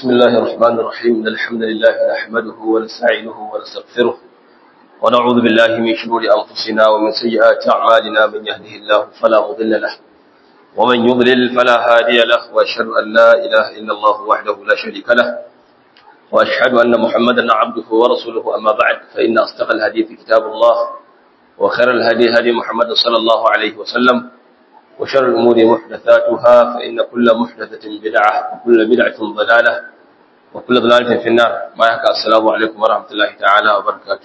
بسم الله الرحمن الرحيم إن الحمد لله نحمده ونستعينه ونستغفره ونعوذ بالله من شرور أنفسنا ومن سيئات أعمالنا من يهده الله فلا مضل له ومن يضلل فلا هادي له وأشهد أن لا إله إلا الله وحده لا شريك له وأشهد أن محمدا عبده ورسوله أما بعد فإن أصدق الحديث كتاب الله وخير الهدي هدي محمد صلى الله عليه وسلم وشر الأمور محدثاتها فإن كل محدثة بدعة وكل بدعة ضلالة وكل ضلالة في النار ما يحكى السلام عليكم ورحمة الله تعالى وبركاته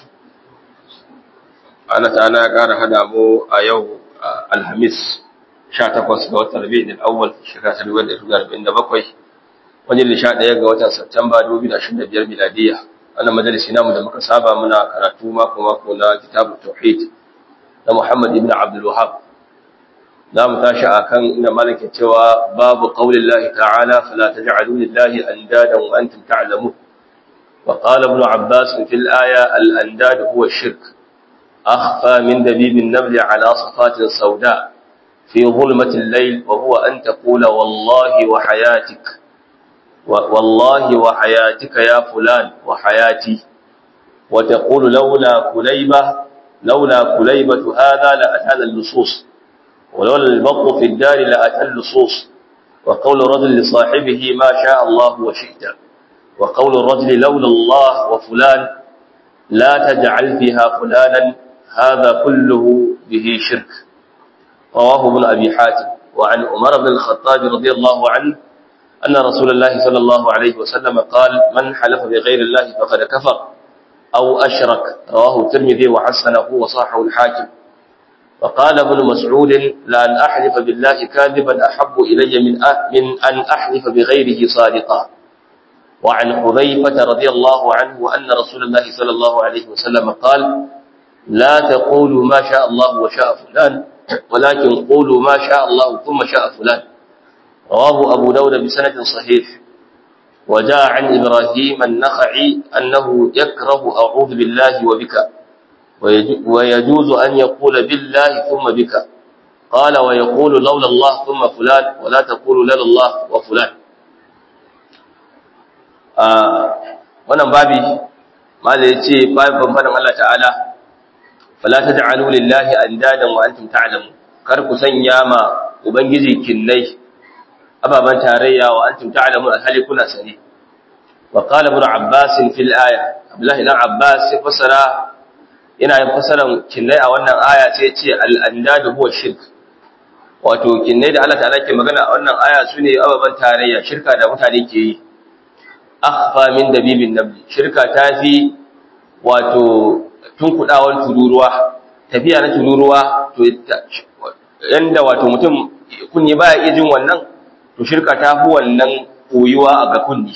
أنا تعالى قال هذا أبو أيو الخميس شاتقوس قوات ربيع الأول في شكاة الولد إفقار بإن بقوي وجل شاء ديك قوات سبتمبر 2025 ميلادية أنا مدرسنا مدمك سابا منا كراتو ماكو كتاب التوحيد لمحمد بن عبد الوهاب za mu tashi a kan inda malaka cewa babu qaulin lahi ta'ala fala taj'alu lillahi andadan wa antum ta'lamun wa qala ibn abbas fil aya al andad huwa ash-shirk akhfa min dabib an-naml ala safatin sawda fi dhulmati al-layl wa huwa an taqula wallahi wa hayatik wallahi wa hayatika ya fulan wa hayati wa taqulu laula kulaybatu hadha la atana al-nusus ولولا البط في الدار لأتى اللصوص وقول الرجل لصاحبه ما شاء الله وشئت وقول الرجل لولا الله وفلان لا تجعل فيها فلانا هذا كله به شرك رواه ابن أبي حاتم وعن عمر بن الخطاب رضي الله عنه أن رسول الله صلى الله عليه وسلم قال من حلف بغير الله فقد كفر أو أشرك رواه الترمذي وحسنه وصاحه الحاكم وقال ابن مسعود لأن أحلف بالله كاذبا أحب إلي من أن أحلف بغيره صادقا وعن حذيفة رضي الله عنه أن رسول الله صلى الله عليه وسلم قال لا تقولوا ما شاء الله وشاء فلان ولكن قولوا ما شاء الله ثم شاء فلان رواه أبو داود بسند صحيح وجاء عن إبراهيم النخعي أنه يكره أعوذ بالله وبك ويجوز أن يقول بالله ثم بك قال ويقول لولا الله ثم فلان ولا تقول لولا الله وفلان wannan babi malai yace babban fadan Allah ta'ala fala taj'alu lillahi andadan wa antum ta'lamun kar ku sanya ma ubangiji kinnai ababan tarayya wa antum ta'lamun alhali kuna sani wa qala ibn abbas fil aya abdullah ibn abbas fasara yana yin fasaran kinnai a wannan aya sai ce al-andadu huwa shirk wato kinnai da Allah ta'ala ke magana a wannan aya sune ababan tarayya shirka da mutane ke yi akhfa min dabibin nabi shirka tafi wato tunkudawan tururuwa tafiya na tururuwa to yanda wato mutum kunni baya iya jin wannan to shirka tafi wannan koyuwa ga kunni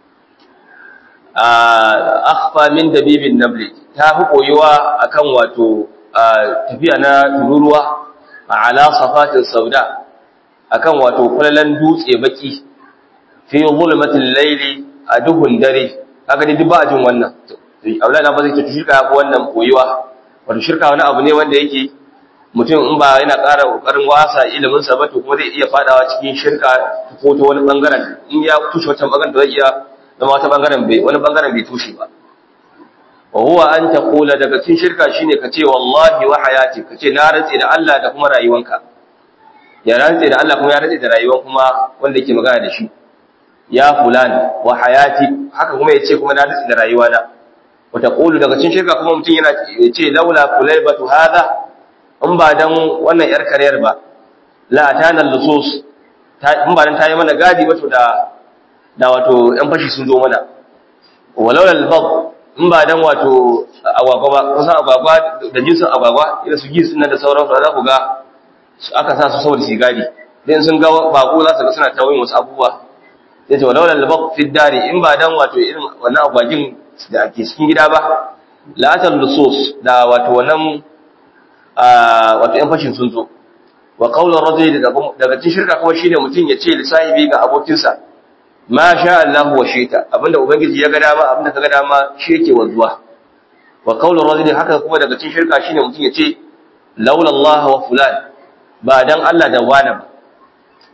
akhfa min dabibin nabi ta fi koyuwa akan wato tafiya na tururuwa ala safatin sauda akan wato kullalan dutse baki fi zulmatil layli a duhun dare kaga dai duk ba jin wannan Abdullahi na ba zai ce shirka ko wannan koyuwa wato shirka wani abu ne wanda yake mutum in ba yana ƙara kokarin wasa ilimin sa ba to kuma zai iya fadawa cikin shirka ko ta wani bangaren in ya tushe wata bangaren da zai iya zama wata bangaren wani bangaren bai tushe ba wa huwa an taqula daga cikin shirka shine kace wallahi wa hayati kace na rantsi da Allah da kuma rayuwanka ya rantsi da Allah kuma ya rantsi da rayuwan kuma wanda yake magana da shi ya fulan wa hayati haka kuma yace kuma na rantsi da rayuwana wa taqulu daga cikin shirka kuma mutun yana yace laula kulaybatu hadha in ba dan wannan yar kariyar ba la atana lusus in ba dan tayi mana gadi ba to da wato yan fashi sun zo mana walaula albab in ba dan wato agwagwa ba kusan agwagwa da jinsin agwagwa ina su gisu nan da sauransu za ku ga aka sa su saboda sigari dan sun ga bako za su ga suna tawayin wasu abubuwa yace walaula albaq fi dari in ba dan wato irin wannan agwagin da ake cikin gida ba la atal lusus da wato wannan wato yan fashin sun zo wa qawlu rajuli daga cikin shirka kuma shine mutun ya ce lisahibi ga abokinsa ma sha Allah wa shita abinda ubangiji ya ga dama abinda kaga dama shi yake wanzuwa wa qawlu rajuli haka kuma daga cikin shirka shine mutun ya ce laula Allah wa fulan ba dan Allah da wani ba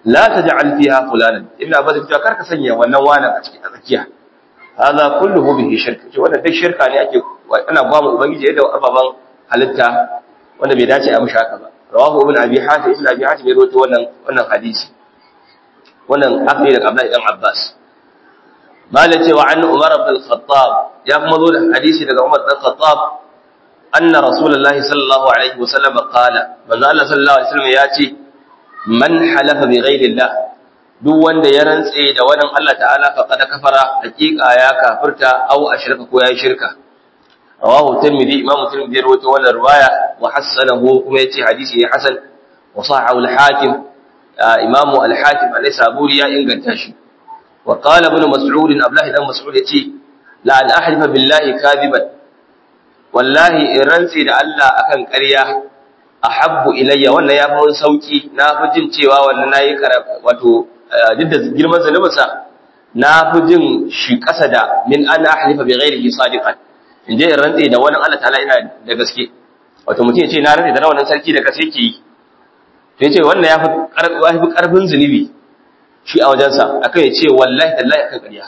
la taj'al fiha fulanan ibn abbas ya ce karka sanya wannan wani a cikin tsakiya hada kulluhu bihi shirk ce wannan duk shirka ne ake ana gwama ubangiji da ababan halitta wanda bai dace a mishi haka ba rawahu ibn abi hatim ya rawaito wannan hadisi wannan akli daga Abdullah ibn Abbas malai cewa an Umar ibn al-Khattab ya kuma zo da hadisi daga Umar ibn al-Khattab anna rasulullahi sallallahu alaihi wasallam qala manzo Allah sallallahu alaihi wasallam ya ce man halafa bi ghairi Allah duk wanda ya rantse da wani Allah ta'ala faqad kafara hakika ya kafirta aw ashraka ko ya shirka rawahu tirmidhi imam tirmidhi ya rawaito wannan riwaya wa hasanahu kuma yace hadisi ne hasan wa sahahu al-hakim imam al-hakim al-saburi ya inganta shi wa qala ibn mas'ud abdullah ibn mas'ud yace la an ahlifa billahi kadiban wallahi in rantsi da Allah akan ƙarya ahabbu ilayya wannan ya fi sauki na fi jin cewa wannan nayi wato duk da girman zanubinsa na fi jin shi ƙasa da min an ahlifa bi ghairihi sadiqan in je in rantsi da wani Allah ta'ala ina da gaske wato mutum ya ce na rantsi da wannan sarki da kace ke yi to yace wannan ya fi karfin zunubi shi a wajensa akan ya ce wallahi tallahi akan ƙarya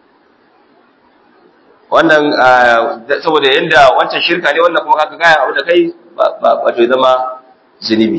wannan saboda yanda wancan shirka ne wannan kuma kaga gaya abu da kai wato ya zama zunubi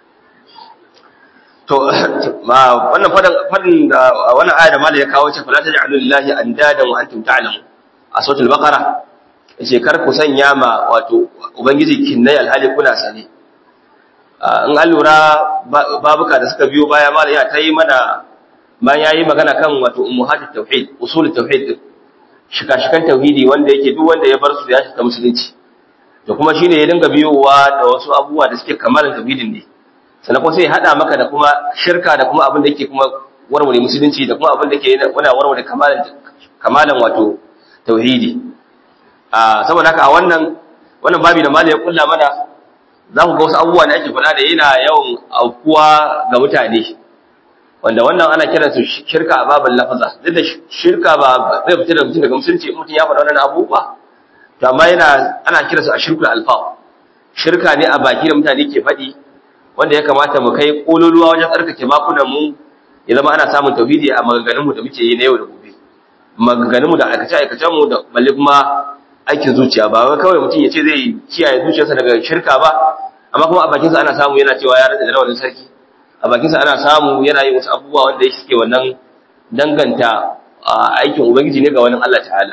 to wannan fadin da wannan aya da malai ya kawo ce fala taj'alu lillahi andadan wa antum ta'lamun a suratul baqara yace kar ku sanya ma wato ubangiji kinnai alhali kuna sane in an lura babuka da suka biyo baya malai ya tayi mana bayan yayi magana kan wato ummuhatut tauhid usulut tauhid shika-shikan tauhidi wanda yake duk wanda ya bar su ya shiga musulunci to kuma shine ya dinga biyowa da wasu abubuwa da suke kamalan tauhidin ne sannan kuma sai ya hada maka da kuma shirka da kuma abin da yake kuma warware musulunci da kuma abin da yake wanda warware kamalan wato tauhidi saboda haka a wannan babi da malai ya kulla mana za ku ga wasu abubuwa da ake faɗa da yana yawan aukuwa ga mutane wanda wannan ana kiransu shirka a babin lafaza duk da shirka ba zai fita da mutum daga musulunci mutum ya faɗa wannan abubuwa to amma ana kiransu a shirkul alfa shirka ne a baki da mutane ke faɗi wanda ya kamata mu kai kololuwa wajen tsarkake makunan mu ya zama ana samun tauhidi a maganganun mu da muke yi na yau da gobe maganganun mu da aikace mu da balle kuma aikin zuciya ba wai kawai mutum ya ce zai kiyaye zuciyarsa daga shirka ba amma kuma a bakinsa ana samu yana cewa ya rantsa da rawanin sarki a bakinsa ana samu yana yin wasu abubuwa wanda ya suke wannan danganta aikin ubangiji ne ga wani Allah ta'ala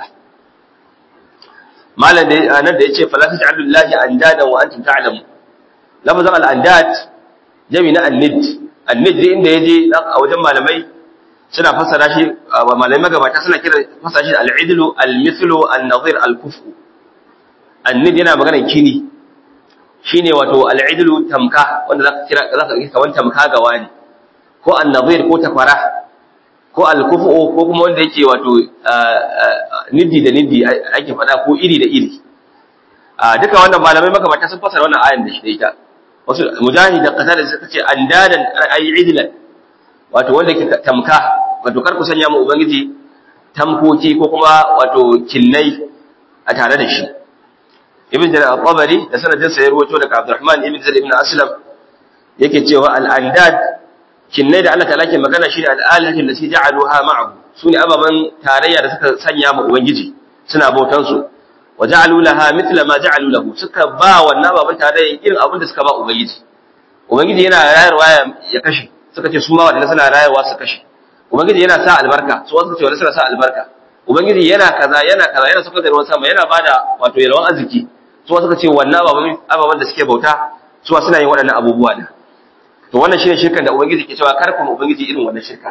malam da nan da yace fala taj'alu lillahi andadan wa antum ta'lamun lafazan al-andad jami na an-nid an-nid inda yaje a wajen malamai suna fassara shi malamai magabata suna kira fassara shi al-idlu al-mithlu an-nadhir al-kufu an-nid yana magana kini shine wato al-idlu tamka wanda zaka kira kawan tamka ga wani ko an-nadhir ko takwara ko al-kufu ko kuma wanda yake wato niddi da niddi ake fada ko iri da iri duka wannan malamai magabata sun fassara wannan ayan da shi da ita wasu mujahid da qatada suka ce andadan ay idlan wato wanda ke tamka wato kar ku sanya mu ubangiji tamkoki ko kuma wato kinnai a tare da shi ibn jarir al-tabari da sanadin sa ya rawaito daga Abdurrahman ibn Zaid ibn Aslam yake cewa al-andad kinnai da Allah ta'ala ke magana shi da al-alihati allati ja'aluha ma'ahu sune ababan tarayya da suka sanya mu ubangiji suna bautan su waja'alu laha mithla ma ja'alu lahu suka ba wannan ababan tarayya irin abin da suka ba ubangiji yana rayarwa ya kashe suka ce su ma wadannan suna rayarwa su kashe ubangiji yana sa albarka su wasu ce wannan suna sa albarka ubangiji yana kaza yana saka da ruwan sama yana bada wato yalwan arziki su wasu suka ce wannan ababan da suke bauta su suna yin waɗannan abubuwa ne to wannan shine shirkan da ubangiji ke cewa kar ku ubangiji irin wannan shirka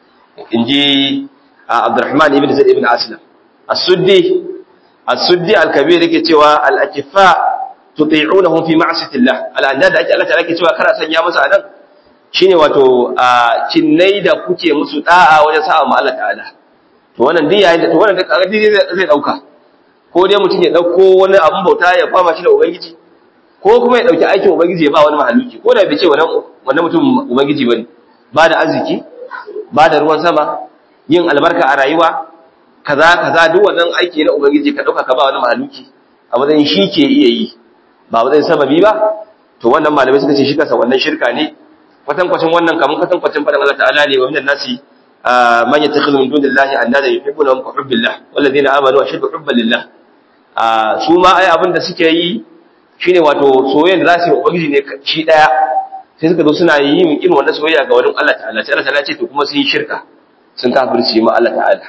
inji Abdurrahman ibn Zaid ibn Aslam as-Suddi al-Kabir yake cewa al-akifa tuti'unahum fi ma'siyatillah al-andad da ake Allah ta'ala ke cewa kar a sanya musu anan shine wato kinnai da kuke musu da'a wajen sa'a ma Allah ta'ala to wannan dai yayin da to wannan kaga zai dauka ko dai mutum ya dauko wani abun bauta ya fama shi da ubangiji ko kuma ya dauki aikin ubangiji ya ba wani mahaluki ko da bai ce wannan mutum ubangiji bane ba da arziki ba da ruwan sama yin albarka a rayuwa kaza duk wannan aiki na ubangiji ka dauka ka ba wani mahaluki a matsayin shi ke iya yi ba matsayin sababi ba to wannan malamai suka ce shi kansa wannan shirka ne kwatankwacin wannan kaman kwatankwacin fadan Allah ta'ala ne wa minan nasi man yattakhidhu min dunillahi andada yuhibbunahum ka hubbillah walladheena amanu ashaddu hubban lillah. Su ma ai abin da suke yi shine wato soyayyen da za su yi ubangiji ne shi daya, sai suka zo suna yi min irin wannan soyayya ga wani Allah ta'ala, sai Allah ta'ala ce to kuma sun yi shirka, sun kafirci ma Allah ta'ala.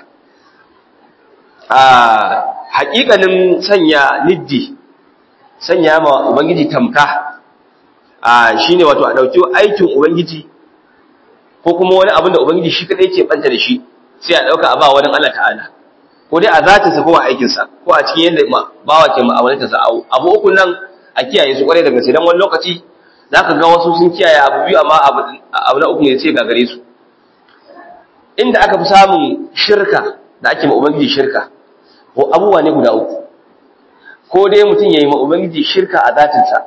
Haƙiƙanin sanya niddi, sanya ma ubangiji tamka, shine wato a dauki aikin ubangiji ko kuma wani abin da ubangiji shi kadai ke banta da shi sai a dauka a ba wani Allah ta'ala, ko dai a zatinsa ko a aikinsa ko a cikin yadda bawa ke ma'amalantarsa. Abu uku nan a kiyaye su kwarai da gaske, dan wani lokaci zaka ga wasu sun kiyaye abu biyu amma abu na uku ne sai gagare su. Inda aka fi samun shirka da ake ma ubangiji shirka ko abubuwa ne guda uku, ko dai mutum yayi ma ubangiji shirka a zatinsa,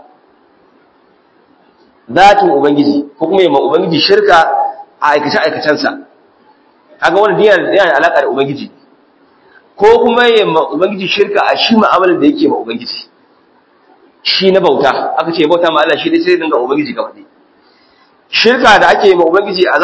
zatin ubangiji, ko kuma yayi ma ubangiji shirka a aikace-aikacensa, kaga wannan yana da alaka da ubangiji, ko kuma yayi ma ubangiji shirka a shi mu'amalar da yake ma ubangiji shi na bauta. Aka ce bauta ma Allah shi dai sai dinga ubangiji gaba dai. Shirka da ake ma ubangiji a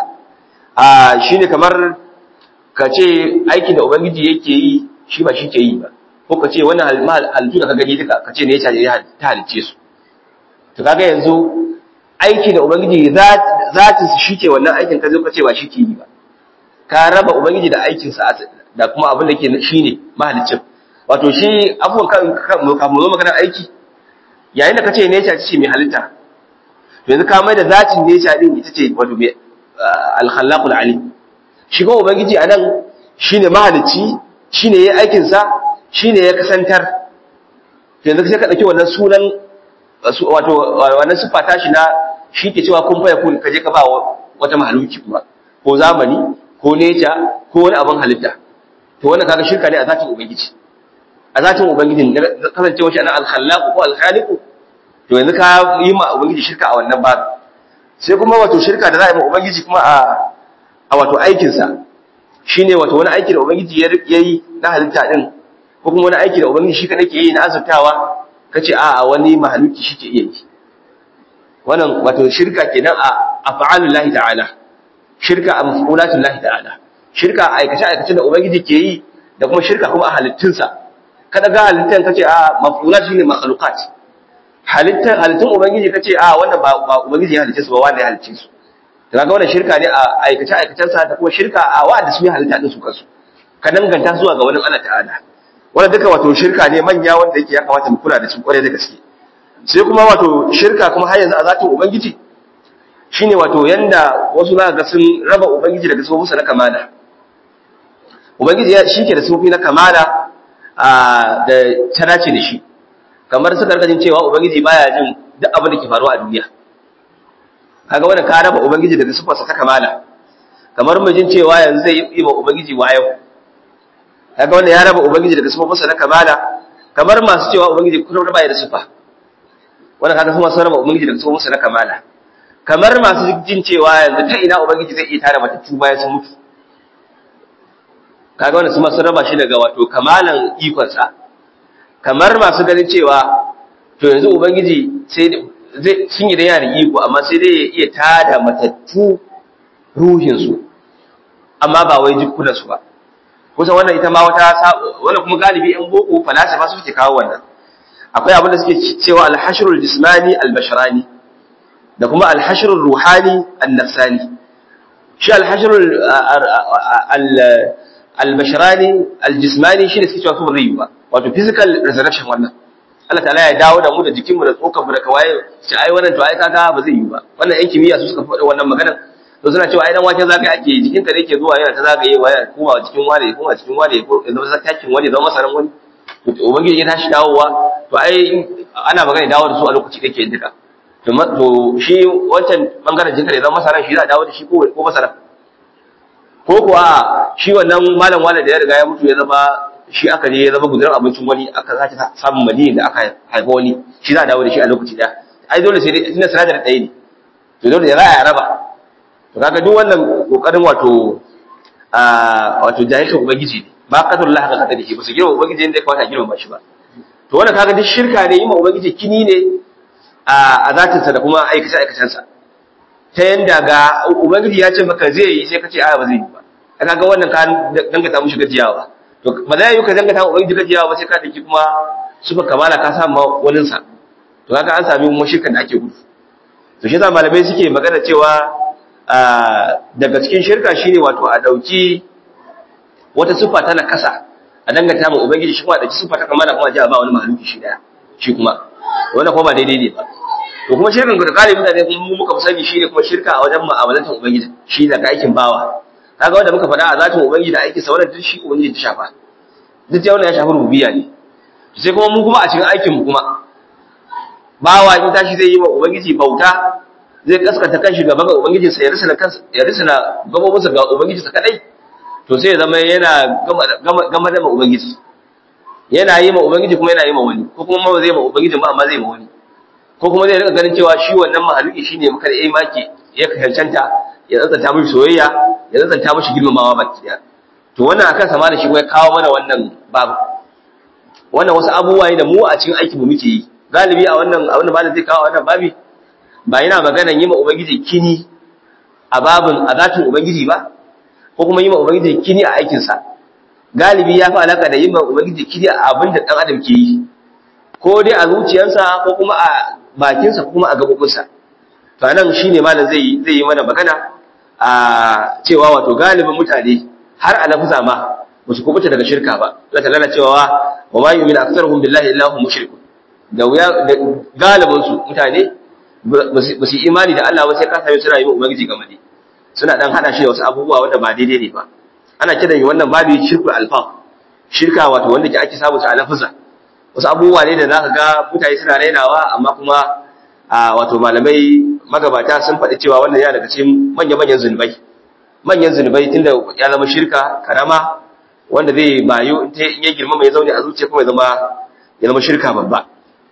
zatinsa shine kamar ka ce aikin da ubangiji yake yi shi ba shi ke yi ba, ko ka ce wannan halittu da ka gani duka ka ce ne ya ta halicce su. To kaga yanzu aiki da ubangiji zatinsa shi ke wannan aikin, ka zo ka ce ba shi ke yi ba, ka raba ubangiji da aikinsa da kuma abin da ke shi ne mahaliccin. Wato shi abubuwan kafin zo maganar aiki, yayin da ka ce nature ce mai halitta, to yanzu ka mai da zatin nature din ita ce wato mai al-khallaqul alim. Shi ko ubangiji anan shine mahalicci, shine yayin aikin sa, shine ya kasantar. To yanzu sai ka dauki wannan sunan wato wannan sifa ta shi na shi ke cewa kun fa yakun, ka je ka ba wata mahaluki kuma, ko zamani ko nature ko wani abin halitta. To wannan kaga shirka ne a zatin ubangiji, a zatin ubangiji kasancewa shi ana al-khallaq ko al-khaliq. To yanzu ka yi ma ubangiji shirka a wannan babu. Sai kuma wato shirka da za a yi ma ubangiji kuma a wato aikin sa, shine wato wani aiki da ubangiji ya yi na halitta din, ko kuma wani aiki da ubangiji shi kadai ke yi na azurtawa, kace a wani mahaluki shi ke iya yi. Wannan wato shirka kenan a af'alullahi ta'ala, shirka a maf'ulatullahi ta'ala, shirka a aikace da ubangiji ke yi, da kuma shirka kuma a halittunsa. Kada ga halittan kace a maf'ulat shine makhluqat, halittun ubangiji kace a wannan ba ubangiji ya halicce su ba, wanda ya halicce su. To kaga wannan shirka ne a aikacensa, da kuma shirka a wa'anda su yi halitta din su kansu, ka danganta zuwa ga wani Allah ta'ala. Wannan duka wato shirka ne manya wanda yake ya kamata mu kula da shi kwarai da gaske. Sai kuma wato shirka kuma har yanzu a zatin ubangiji shine wato yanda wasu za ga sun raba ubangiji daga sifofinsa na kamala. Ubangiji shi ke da sifofi na kamala da ta dace da shi, kamar suka rika jin cewa ubangiji baya jin duk abin da ke faruwa a duniya. Kaga wannan ka raba ubangiji daga sifarsa ta kamala, kamar mai jin cewa yanzu zai yi wa ubangiji wayo. Kaga wannan ya raba ubangiji daga sifarsa na kamala, kamar masu cewa ubangiji kullum baya da sifa, wannan kaga kuma sun raba ubangiji daga sifarsa na kamala. Kamar masu jin cewa yanzu ta ina ubangiji zai iya tare matattu bayan sun mutu, kaga wannan kuma sun raba shi daga wato kamalan ikonsa. Kamar masu ganin cewa to yanzu ubangiji sai sun yi da yana iko, amma sai dai ya iya tada matattu ruhinsu, amma ba wai jikunansu ba. Kusa wannan ita ma wannan kuma galibi yan boko falasifa su suke kawo wannan. Akwai abin da suke cewa al-hashrul jismani al-basharani, da kuma al-hashrul ruhani an-nafsani. Shi al-hashrul al-basharani al-jismani shi ne suke cewa su ba zai yi ba, wato physical resurrection. wannan Allah ta'ala ya dawo da mu da jikinmu da tsokar mu da kawaye, ce ai wannan to ai kaga ba zai yi ba. Wannan yan kimiyya su suka faɗa wannan maganar. To suna cewa ai dan waken zaka ake jikin ka ne yake zuwa yana ta zagayewa, yana kuma cikin wani kuma cikin wani ko zama sakakin wani zama masaran wani. To ubangiji ya tashi dawowa, to ai ana magana dawo da su a lokaci kake duka. To shi wancan bangaren jinka ne zama masaran shi za a dawo da shi ko masaran, ko kuwa shi wannan malam wani da ya riga ya mutu ya zama shi aka je ya zama gudunar abincin wani, aka sake samun mani da aka haifa wani, shi za a dawo da shi a lokaci daya. Ai dole sai dai tunda sinadar ɗaya ne, to dole ya za a raba. To kaga duk wannan kokarin wato jahilcin ubangiji ne, ba kadarullah haka kada shi ba su girma ubangiji inda ya kawata girma ba shi ba. To wannan kaga duk shirka ne, yi ma ubangiji kini ne a zatinsa da kuma aikace-aikacensa. ta yanda ga ubangiji ya ce maka zai yi sai ka ce a ba zai yi ba kaga wannan ka dangata mushi gajiyawa to ba zai yi ka dangata ubangiji gajiyawa ba sai ka daki kuma suka kamala ka sa ma walin sa to kaga an sami mushrikan da ake gudu to shi yasa malamai suke magana cewa daga cikin shirka shine wato a dauki wata sifa ta nakasa a dangata ma ubangiji shi kuma da sifa ta kamala kuma ji ba wani mahaluki shi daya shi kuma wannan kuma ba daidai ne ba to kuma shirkan da kare mutane mu muka sani shine kuma shirka a wajen mu'amalantar ubangiji shi daga aikin bawa kaga wanda muka faɗa a zatin ubangiji da aikin sa wannan duk shi ubangiji ta shafa duk wannan ya shafi rububiyya ne sai kuma mu kuma a cikin aikin mu kuma bawa in tashi zai yi wa ubangiji bauta zai kaskata kanshi gaba ga ubangiji sa ya risala gabobinsa ga ubangiji sa kadai to sai ya zama yana gama da ubangiji yana yi ma ubangiji kuma yana yi ma wani ko kuma ma zai ma ubangiji ba amma zai ma wani ko kuma zai rika ganin cewa shi wannan mahaluki shine muka da maki ya kancanta ya tsantsanta mishi soyayya ya tsantsanta mishi girmamawa baki daya to wannan akan sama da shi ya kawo mana wannan babu wannan wasu abubuwa ne da mu a cikin aikin mu muke yi galibi a wannan abin da malam zai kawo wannan babi ba yana maganar yi ma ubangiji kini a babin azatin ubangiji ba ko kuma yi ma ubangiji kini a aikin sa galibi ya fi alaka da yi ma ubangiji kini a abin da dan adam ke yi ko dai a zuciyarsa ko kuma a bakinsa ko kuma a gabobinsa to anan shine malam zai yi mana magana a cewa wato galibin mutane har a lafuza ma ba su kubuta daga shirka ba Allah ta'ala cewa wa ma yu'minu aktharuhum billahi illa hum mushrikun da galibin su mutane ba su imani da Allah ba sai ka same suna yi wa ubangiji gamade suna dan hada shi da wasu abubuwa wanda ba daidai ne ba ana kiran wannan babu shirkul alfaq shirka wato wanda ke ake samu a lafuza wasu abubuwa ne da za ka ga mutane suna rainawa amma kuma wato malamai magabata sun faɗi cewa wannan yana daga cikin manyan zunubai tunda ya zama shirka karama wanda zai bayu in ya girma mai zaune a zuciya kuma ya zama shirka babba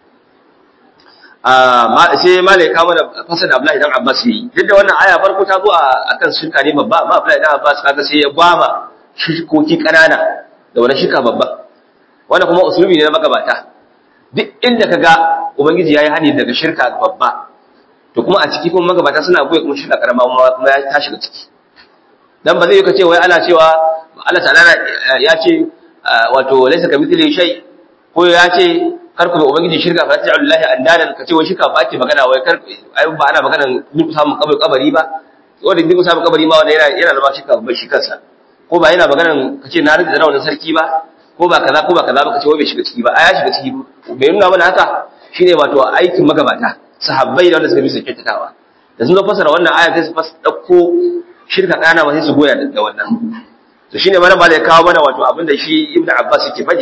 sai malai kama da fasar Abdullahi dan Abbas yi duk da wannan aya farko ta zo akan shirka ne babba amma Abdullahi dan Abbas kaga sai ya gwama shirkoki kanana da wani shirka babba wannan kuma usulubi ne na magabata duk inda kaga ubangiji yayi hani daga shirka babba to kuma a ciki kuma magabata suna goye kuma shirka karama kuma ya tashi ga ciki dan ba zai yi kace wai ana cewa Allah ta'ala ya ce wato laysa kamithlihi shay ko ya ce karku da ubangiji shirka fa ta'ala lillahi andadan kace wai shirka ba ake magana wai kar ai ba ana magana duk samun kabari ba wanda duk samun kabari ma wanda yana zama shirka ba shi kansa ko ba yana magana kace na rike da wannan sarki ba ko ba kaza ba kace wai bai shiga ciki ba a ya shiga ciki bai nuna mana haka shine wato aikin magabata sahabbai da wanda suka bi su kyautatawa da sun zo fasara wannan aya sai su dauko shirka kana ba sai su goya da wannan to shine mana ba da kawo mana wato abinda shi Ibn Abbas yake faɗi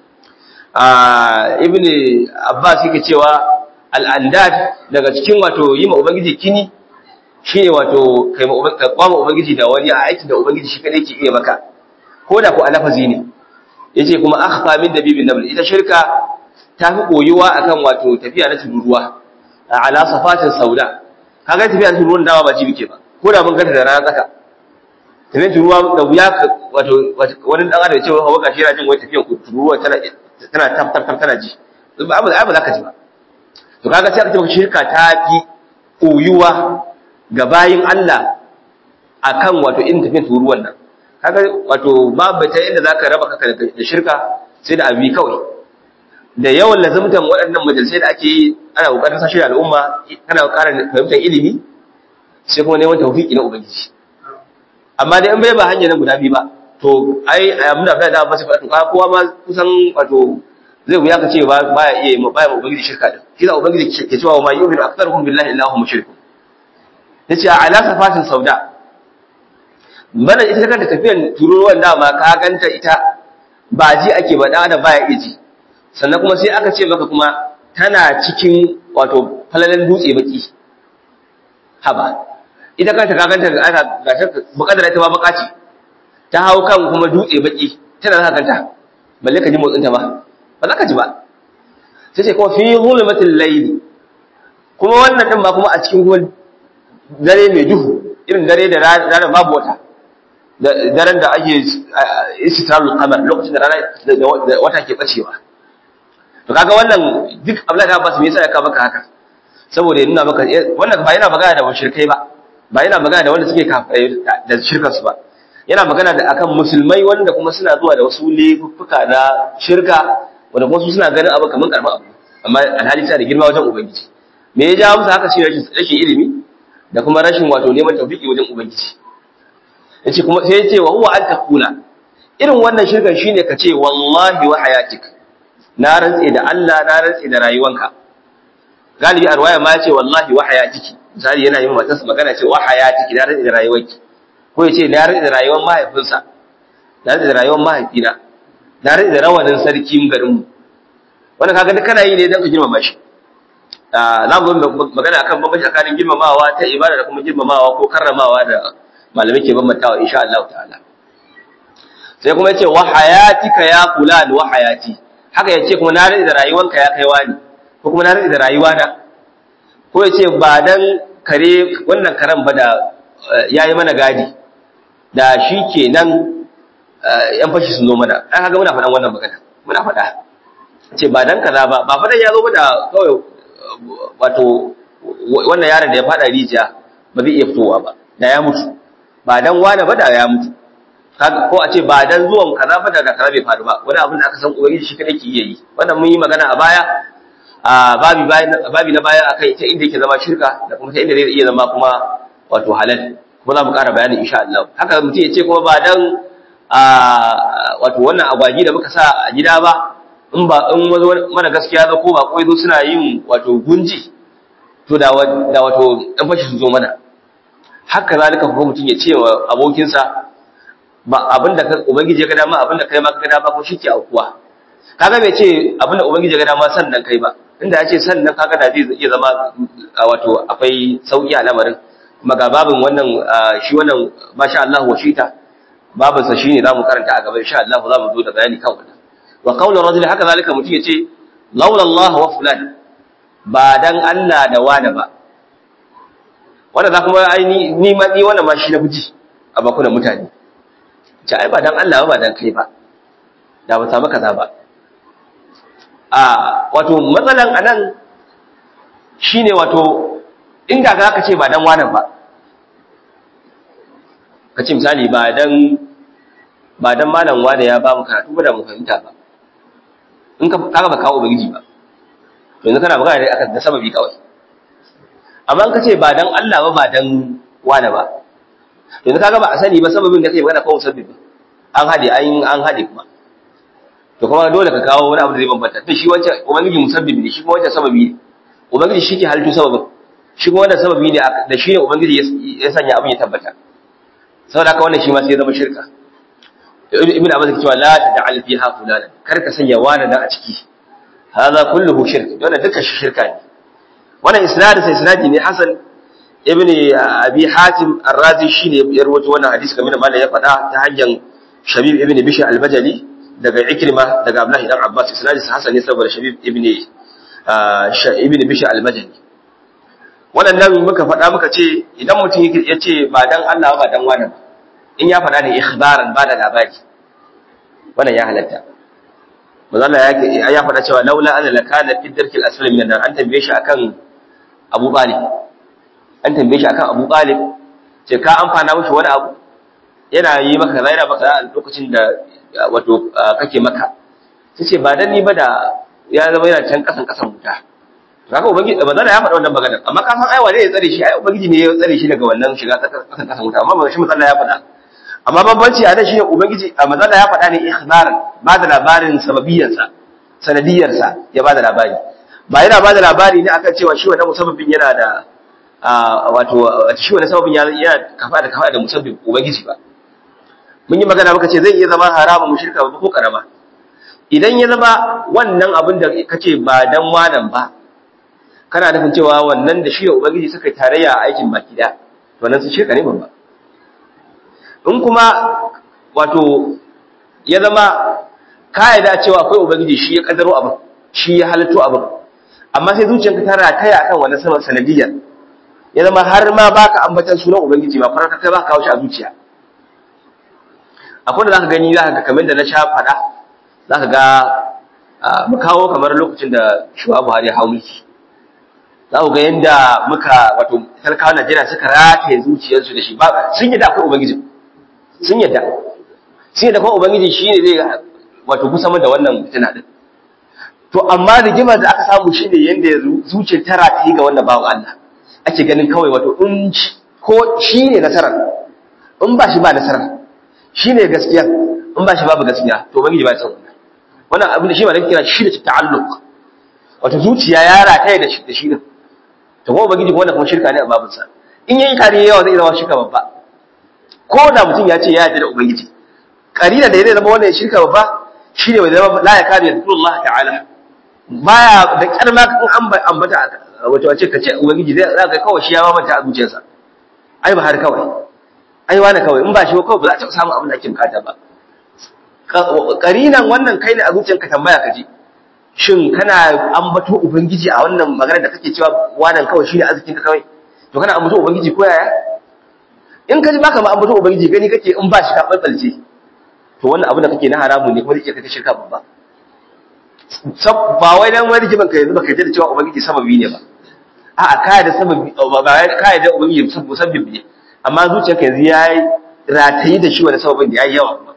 Ibn Abbas yake cewa al-andad daga cikin wato yi ma ubangiji kini shine wato kai ma ubangiji da wani a aikin da ubangiji shi kadai ke iya maka ko da ko alafazi ne yace kuma akhfa min dabibin nabl ita shirka ta fi koyuwa akan wato tafiya na tururuwa ala safatin sauda kaga tafiya na tururuwan dawa ba ji bike ba ko da mun ganta da rana tsaka tafiya tururuwa da wuya wato wani dan adam ya ce hawa gashi yana jin wai tafiyan tururuwa tana tabtar tana ji ba za ka ji ba to kaga sai aka ce shirka ta fi koyuwa ga bayin Allah akan wato irin tafiyan tururuwan nan kaga wato babu ta inda zaka raba kaka da shirka sai da abi kawai da yawan lazumtan waɗannan majalisai da ake yi ana kokarin sashi da al'umma kana ƙara fahimtar ilimi sai kuma neman tawfiki na ubangiji amma dai in bai ba hanya na guda biyu ba to ai muna fara da ba sai to kowa ma kusan wato zai wuya ka ce ba ya iya ba ya ubangiji shirka da shi da ubangiji ke cewa ma yu'minu aktharuhum billahi illa hum mushrikun yace ala safatin sauda bana ita kanta tafiyan tururuwan dama ka ganta ita ba ji ake ba da baya iya ji sannan kuma sai aka ce maka kuma tana cikin wato falalan dutse baki haba ita kanta ka ganta ana gashin bukadar ita ba bakaci ta hau kan kuma dutse baki tana za ka ganta balle ka ji motsin ta ba ba za ka ji ba sai ce kuma fi zulmatil layli kuma wannan din ba kuma a cikin kuma dare mai duhu irin dare da rana babu wata daren da ake istitrarul qamar lokacin da rana da wata ke bacewa to kaga wannan duk Abdullahi Abbas me yasa ya ka maka haka saboda ya nuna maka wannan ba yana magana da mushrikai ba ba yana magana da wanda suke kafirai da shirkar su ba, yana magana da akan musulmai wanda kuma suna zuwa da wasu laifuffuka na shirka wanda kuma su suna ganin abu kamar karɓar abu, amma alhali tana da girma wajen ubangiji. Me ya jawo musu haka? shi rashin ilimi da kuma rashin wato neman tawfiki wajen ubangiji. yace kuma sai yace wa huwa an taqula, irin wannan shirkan shine ka ce wallahi wa hayatik, na rantsi da Allah, na rantsi da rayuwanka. Galibi a riwaya ma yace wallahi wa hayatiki, misali yana yin matarsa magana ce wa hayatiki, na rantsi da rayuwarki, ko yace na rantsi da rayuwar mahaifinsa, na rantsi da rayuwar mahaifina, na rantsi da rawanin sarkin garinmu. Wannan kaga duk kana yi ne dan ka girmama shi. Za mu magana akan bambanci tsakanin girmamawa ta ibada da kuma girmamawa ko karramawa da malamai ke bambantawa insha Allah ta'ala. Sai kuma yace wa hayatika ya fulan wa hayati, haka yace kuma na rantsi da rayuwanka ya kai wani, ko kuma na rantsi da rayuwa na, ko yace ba dan kare wannan karen ba da yayi mana gadi da shi kenan yan fashi sun zo mana. Ai kaga muna faɗan wannan magana, muna faɗa ce ba dan kaza ba faɗan ya zo ba da kawai wato wannan yaron da ya faɗa rijiya ba zai iya fitowa ba da ya mutu, ba dan wani ba da ya mutu, ko a ce ba dan zuwan kaza ba da kaza bai faru ba, wani abin da aka san ubangiji shi kadai ke yi. Wannan mun yi magana a baya, a babi na baya akan ita inda yake zama shirka da kuma ta inda zai iya zama kuma wato halal, kuma za mu ƙara bayani insha Allah. Haka mutum ya ce kuma ba dan wato wannan agwagi da muka sa a gida ba, in mana gaskiya za ko ba ko yazo suna yin wato gunji, to da wato dan fashi su zo mana. Haka zalika ko mutum ya ce wa abokinsa ba abinda ubangiji ya ga dama, abinda kai ma ka ga dama ko shike aukuwa. Kaga bai ce abinda ubangiji ya ga dama sannan kai ba, inda ya ce sannan kaga da zai iya zama wato akwai sauki a lamarin. Kuma ga babin wannan shi wannan masha Allah wa shita, babin sa shine zamu karanta a gaba insha Allah, zamu zo da bayani kan wannan. Wa qawlu rajul, haka zalika mutum ya ce laula Allah wa fulan, ba dan Allah da wani ba. Wannan za kuma ai ni wannan ma shi na fuji a bakunan mutane. Ce ai ba dan Allah ba dan kai ba, da ba samu kaza ba. Wato matsalan anan shine wato inda ka ce ba dan wani ba, kace misali ba dan malam wani ya ba mu karatu ba da mu fahimta ba, in ka kaga ba kawo ubangiji ba, to yanzu kana magana akan da sababi kawai. Amma in kace ba dan Allah ba dan wani ba, to yanzu kaga ba a sani ba sababin da kake magana ko musabbibi an hade kuma, to kuma dole ka kawo wani abu da zai bambanta. To shi wancan ubangiji musabbibi ne, shi kuma wancan sababi ne. Ubangiji shi ke halittu sababin, shi kuma wannan sababi ne da shi ne ubangiji ya sanya abin ya tabbata. Saboda haka wannan shi ma sai ya zama shirka. Ibn Abbas ke cewa la taj'al fiha fulana, kar ka sanya wani da a ciki, hadha kulluhu shirk, wannan duka shirka ne. Wannan isnadi ne Hasan ibn Abi Hatim Ar-Razi shine ya rawaito wannan hadisi kamar da malai ya faɗa ta hanyar Shabib ibn Bishr al-Bajali daga Ikrima daga Abdullah ibn Abbas. Isnadi Hasan ne saboda Shabib ibn Bishr al-Bajali. Wannan muka faɗa muka ce idan mutum ya ce ba dan Allah ba dan wani ba, in ya faɗa ne ikhbaran ba da labari, wannan ya halatta. Manzo ya faɗa cewa laula ana lakana fi darkil asfali minan nar. An tambaye shi akan Abu Talib, ce ka amfana mishi wani abu, yana yi maka zaira maka a lokacin da wato kake maka, sai ba dan ni ba da ya zama yana can kasan wuta. Kaga ubangiji manzo ya faɗa wannan magana, amma ka san ai wane ya tsare shi, ai ubangiji ne ya tsare shi daga wannan shiga kasan wuta, amma ba shi manzo ya faɗa. Amma bambanci a nan shine ubangiji a manzo ya faɗa ne ikhbaran, ba da labarin sababiyansa, sanadiyarsa ya ba da labari. Ba yana ba da labari ne akan cewa shi wannan musabbibin yana da wato shi wannan sababin yana kafa da musabbib ubangiji ba. Mun yi magana muka ce zai iya zama haramun mushrika ba ko karama. Idan ya zama wannan abin da kace ba dan wanan ba, kana nufin cewa wannan da shi da ubangiji suka tarayya a aikin baki da, to nan sun shirka ne babba. In kuma wato ya zama ka yarda cewa akwai ubangiji shi ya kaddaro abin, shi ya halitto abin, amma sai zuciyarka ta rataya akan wannan saman sanadiyar, ya zama har ma baka ambatan sunan ubangiji ba, farka kai baka kawo shi a zuciya. Akwai da zaka gani, zaka ga kamar da na sha fada, zaka ga mu kawo kamar lokacin da Shuwa Buhari ya hawo mulki. za ku ga yanda muka wato talakawan Najeriya suka rataye zuciyarsu da shi ba sun yadda akwai ubangiji sun yadda kuma ubangiji shine zai wato kusa da wannan fitina din to amma rigimar da aka samu shine yanda zuciyar ta rataye ga wannan bawo Allah ake ganin kawai wato in ko shine nasara in ba shi ba nasara shine gaskiya in ba shi babu gaskiya to ubangiji ba ya san wannan abin da shi ma da kira shi da ta'alluq wato zuciya ya rataye da shi din to kuma ubangiji ko wanda kuma shirka ne a babinsa in yayi kare yawa zai zama shirka babba ko da mutum ya ce ya yarda da ubangiji karina da zai zama wannan shirka babba shine wanda zama la ya kare Allah ta'ala baya da karma in ambata wato wace kace ubangiji zai zaka kawai shi ya mamanta a zuciyarsa ai ba har kawai ai wani kawai in ba shi kawai ba za ta samu abin da ake bukata ba karinan wannan kai ne a zuciyarka tambaya kaji shin kana ambato ubangiji a wannan magana da kake cewa wannan kawai shine arzikin ka kawai to kana ambato ubangiji ko yaya in kaji baka ma ambato ubangiji gani kake in ba shi ka balbalce to wannan abu da kake na haramu ne kuma zai kake shirka babba ba wai dan wani jiban ka yanzu baka da cewa ubangiji sababi ne ba a'a kai da sababi ba kai da ubangiji sabbi ne amma zuciyarka yanzu yayi ratayi da shi wani sababin da yayi yawa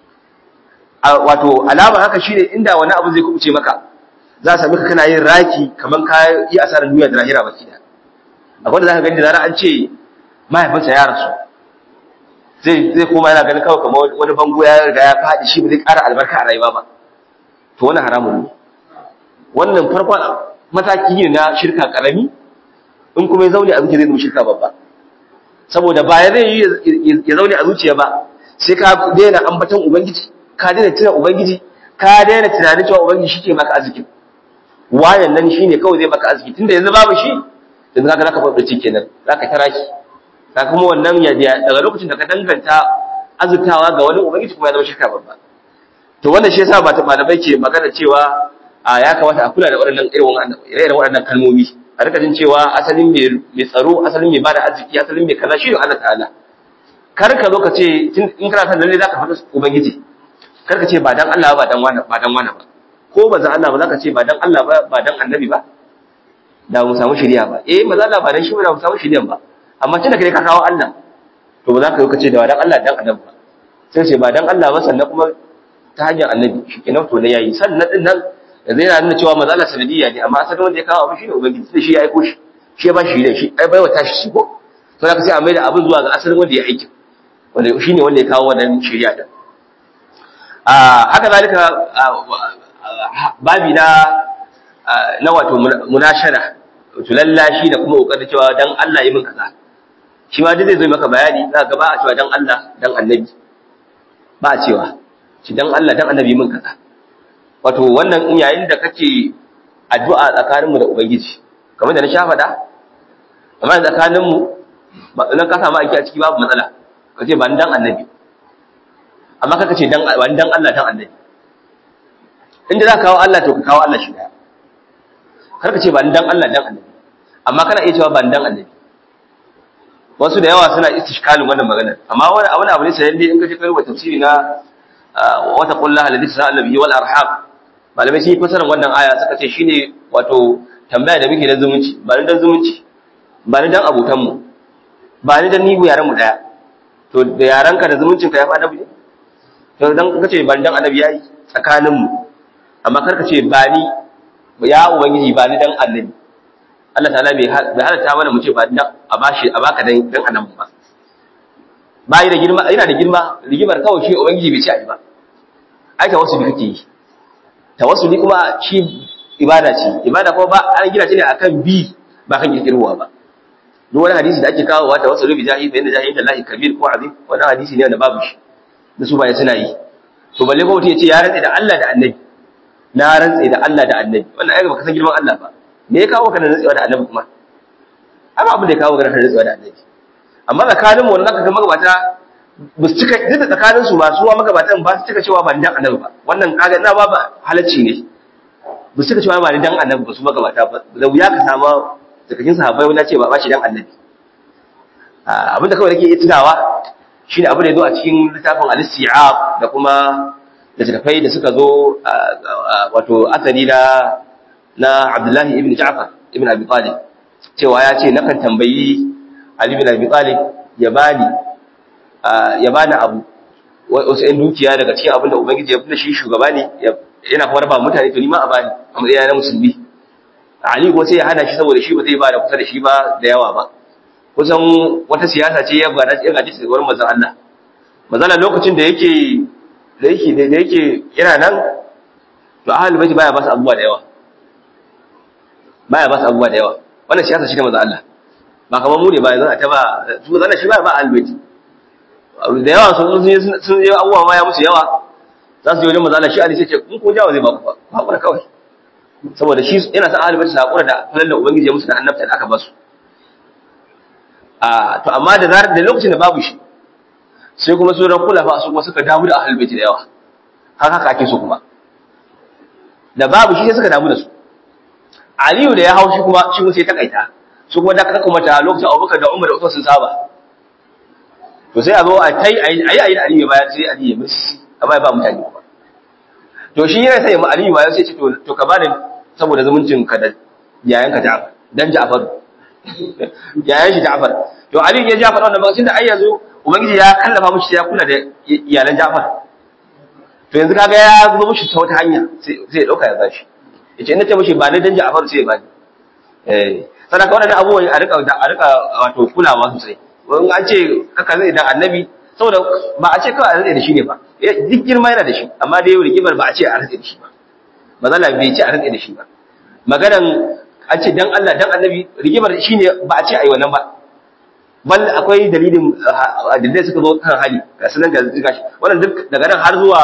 wato alama haka shine inda wani abu zai kubuce maka za sami ka kana yin raki kaman ka yi asarar duniya da lahira baki da akwai da zaka gani da zarar an ce mahaifinsa ya rasu zai koma yana ganin kawai kamar wani bango ya riga ya faɗi shi ba zai ƙara albarka a rayuwa ba to wannan haramun ne wannan farkon mataki ne na shirka karami in kuma ya zaune a zuciya zai zama shirka babba saboda ba ya zai yi ya zaune a zuciya ba sai ka daina ambaton ubangiji ka daina tuna ubangiji ka daina tunanin cewa ubangiji shike maka arziki wayan nan shine kawai zai maka arziki tunda yanzu babu shi yanzu zaka fadace kenan zaka taraki ka kuma wannan ya daga lokacin da ka danganta azutawa ga wani ubangiji kuma ya zama shirka babba to wannan shi yasa ba ta malamai ke magana cewa ya kamata a kula da irin waɗannan kalmomi a rika jin cewa asalin mai tsaro asalin mai bada arziki asalin mai kaza shi ne Allah ta'ala kar ka zo ka ce in kana san lalle zaka faɗa ubangiji kar ka ce ba dan Allah ba dan wani ba ko ba za Allah ba zaka ce ba dan Allah ba dan annabi ba da mu samu shari'a ba maza Allah ba dan shi ba mu samu shari'a ba amma tunda kai ka kawo Allah to ba za ka yi ka ce da dan Allah dan annabi ba sai ce ba dan Allah ba sannan kuma ta hanyar annabi shikenan to ne yayi sannan din nan yanzu yana nuna cewa maza Allah sanadiyya ne amma asalin wanda ya kawo abu shine ubangiji sai shi ya aiko shi shi ya ba shi da shi ai bai wata shi ko to zaka sai a mai da abin zuwa ga asalin wanda ya aiki wanda shine wanda ya kawo wannan shari'a da haka zalika babi na wato munashara to lallashi da kuma kokarin cewa dan Allah yi min kaza shi ma duk zai zo maka bayani za ka ba a cewa dan Allah dan annabi ba a cewa shi dan Allah dan annabi min kaza wato wannan in yayin da kake addu'a tsakaninmu da ubangiji kamar da na sha faɗa amma tsakaninmu idan ka samu aiki a ciki babu matsala kace ba dan annabi amma kaka ce dan Allah dan annabi inda za ka kawo Allah to ka kawo Allah shi daya kar ka ce ba dan Allah dan annabi amma kana iya cewa ba dan annabi wasu da yawa suna istishkalin wannan maganar amma wani abu ne sai dai in ka je kai wa tafsiri na wata qullaha alladhi sa'ala bihi wal arham malamai sun yi fasaran wannan aya suka ce shine wato tambaya da muke da zumunci ba ni dan zumunci ba ni dan abotan mu ba ni dan ni yaran mu daya to da yaranka da zumuncinka ya fa annabi to dan kace ba ni dan annabi yayi tsakanin mu amma karka ce ba ni ya ubangiji ba ni dan annabi Allah ta'ala bai halatta mana mu ce ba dan a baka dan annabi ba bai da girma yana da girma rigimar kawai shi ubangiji bai ce ai ba ai tawassuli kake yi tawassuli kuma shi ibada ce ibada kuma ba an gina shi ne akan bi ba kan kirkirwa ba duk wani hadisi da ake kawo wa tawassuli bi jahi bayin jahi da lahi kabir ko azim wannan hadisi ne da babu shi da su baya suna yi to balle ko mutum ya ce ya rantsa da Allah da annabi na rantsa da Allah da annabi wannan ai baka san girman Allah ba me ya kawo ka da rantsewa da annabi kuma amma abin da ya kawo ka da rantsewa da annabi amma tsakanin mu wannan kaga magabata ba su cika duk tsakanin su masu wa magabatan ba su cika cewa ba dan annabi ba wannan kaga ina ba halacci ne ba su cika cewa ba dan annabi ba su magabata ba da wuya ka samu tsakanin sahabbai wanda ce ba shi dan annabi abin da kawai nake iya tunawa shine abin da yazo a cikin littafin al-isti'ab da kuma littafai da suka zo wato asali na Abdullahi ibn Ja'far ibn Abi Talib cewa ya ce nakan tambayi Ali bin Abi Talib ya bani abu wasu ɗan dukiya daga cikin abin da ubangiji ya fi shi shugaba ne yana kuma raba mutane to ni ma a bani a matsayin na musulmi. Ali kuma sai ya hana shi saboda shi ba zai ba da kusa da shi ba da yawa ba. Kusan wata siyasa ce ya gaji ta wurin manzon Allah. Manzon lokacin da yake yana nan to ahlul bait baya ba su abubuwa da yawa. Baya ba su abubuwa da yawa. Wannan siyasa shi ne manzon Allah. Ba kamar mu ne ba yanzu a ta ba su manzon shi baya ba ahlul bait. Da yawa sun yi abubuwa ma ya musu yawa za su yi wajen manzon Allah shi Ali sai ce kun ko jawo zai ba ku ba. Hakura kawai. Saboda shi yana san ahlul bait su hakura da fallan da ubangiji ya musu da annabta da aka ba su. To amma da lokacin da babu shi sai kuma su ran kulafa su kuma suka damu da ahlul bait da yawa haka ake so kuma da babu shi sai suka damu da su. Aliyu da ya hau shi kuma sai ta kaita su kuma da kaka kuma ta lokacin Abubakar da Umar da Uthman sun saba to sai a zo a tai ayi da Aliyu bayan sai Aliyu musi amma ba mutane kuma to shi yana sai Aliyu bayan sai ce to ka bani saboda zumuncin ka da yayanka Ja'far dan Ja'far yayan shi Ja'far to Ali ya Ja'far wannan ba tunda ai yanzu ubangiji ya kallafa mishi ya kula da iyalan Ja'far to yanzu kaga ya zo mishi ta wata hanya sai ya dauka ya bashi yace ina ce mishi ba ni dan Ja'far sai ya bani sadaka wannan abubuwan a rika wato kulawa sosai wani an ce kaka zai dan annabi saboda ba a ce kawai a rike da shi ne ba duk girma yana da shi amma dai rigimar ba a ce a rike da shi ba mazala bai ce a rike da shi ba maganan an ce dan Allah dan annabi rigimar shine ba a ce ai wannan ba bal akwai dalilin dalilai suka zo kan hali ga sunan ga gashi wannan duk daga nan har zuwa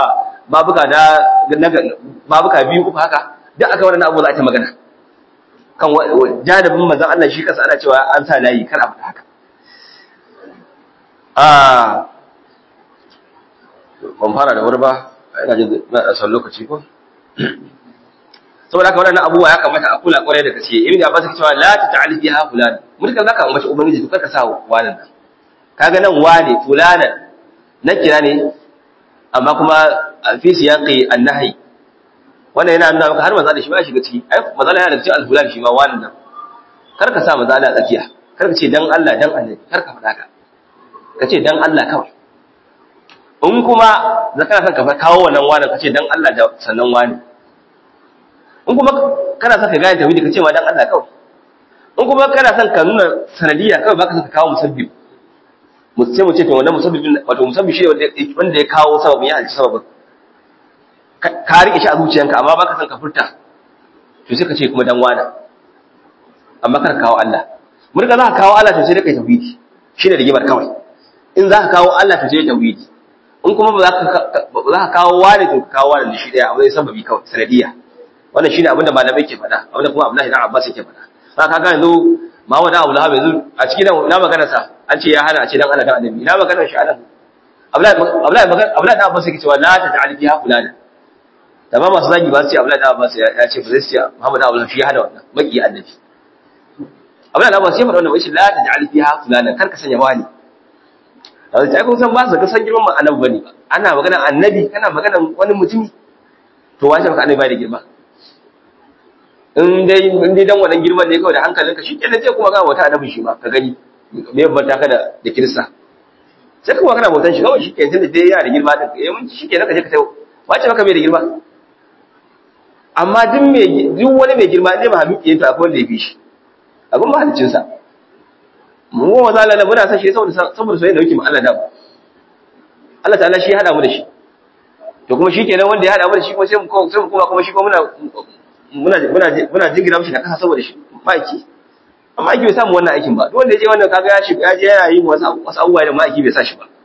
babuka biyu uku haka duk aka wannan abu za a ta magana kan jadabin manzon Allah shi kansa ana cewa an sa layi kar a faɗa haka ban fara da wuri ba ina jin na san lokaci ko saboda haka wannan abubuwa ya kamata a kula kwarai da gaske ibn Abbas yake cewa la ta'alif biha fulan mutakal zaka umarci ubangiji to karka sa wannan nan kaga nan wane fulanan na kira ne amma kuma fi siyaqi an-nahy wannan yana nuna maka har manzo da shi ba shiga ciki ai manzo yana da cikin al-fulan shi ma wannan nan karka sa manzo Allah tsakiya karka ce dan Allah dan annabi karka faɗa ka kace dan Allah kawai in kuma zakara kanka fa kawo wannan wani kace dan Allah da sannan wani in kuma kana son ka gane tauhidi kace ma dan Allah kawai in kuma kana son ka nuna sanadiyya kawai baka son ka kawo musabbib sai mu ce to wannan musabbibin wato musabbib shi wanda ya kawo sababin ya halci sababin ka rike shi a zuciyanka amma baka son ka furta to sai ka ce kuma dan wani amma kar kawo Allah mun ga za ka kawo Allah to sai da kai tauhidi shine rigimar kawai in za ka kawo Allah to sai tauhidi in kuma ba za ka kawo wani to ka kawo wani da shi daya abu zai sababi kawai sanadiyya wannan shine abinda malamai ke faɗa abinda kuma Abdullahi ibn Abbas yake faɗa sai kaga yanzu Muhammad Abu Lahab yanzu a cikin na magana sa an ce ya hana a ce dan Allah dan annabi ina magana shi anan Abdullahi ibn Abbas yake cewa la ta'al biha fulana tamam masu zagi ba su ce Abdullahi ibn Abbas ya ce ba zai ce Muhammad Abu Lahab shi ya hana wannan maki annabi Abdullahi ibn Abbas ya faɗa wannan wai shi la ta'al biha fulana kar ka sanya wani yanzu ta kun san ba su ga san girman annabi bane ba ana magana annabi kana magana wani mutumi to wace maka annabi bai da girma in dai dan wannan girman ne kawai da hankalinka shi kenan sai kuma ga wata annabi shi ma ka gani me yabbata ka da kirista sai kuma kana bautan shi kawai shi kenan tunda dai yana da girma din mun shi kenan ka je ka tayo wace maka bai da girma amma duk wani mai girma ne ba haluki yayin to akwai wanda ya fi shi abin mahalicin sa mu wa zalala muna san shi saboda soyayya da yake mu Allah da Allah ta'ala shi ya hada mu da shi to kuma shi kenan wanda ya hada mu da shi kuma sai mu kuma shi kuma muna jingira mishi da kasa saboda shi maki amma aiki bai samu wannan aikin ba duk wanda ya je wannan kaga ya shiga ya je yana yi wasu abubuwa da maki bai sa shi ba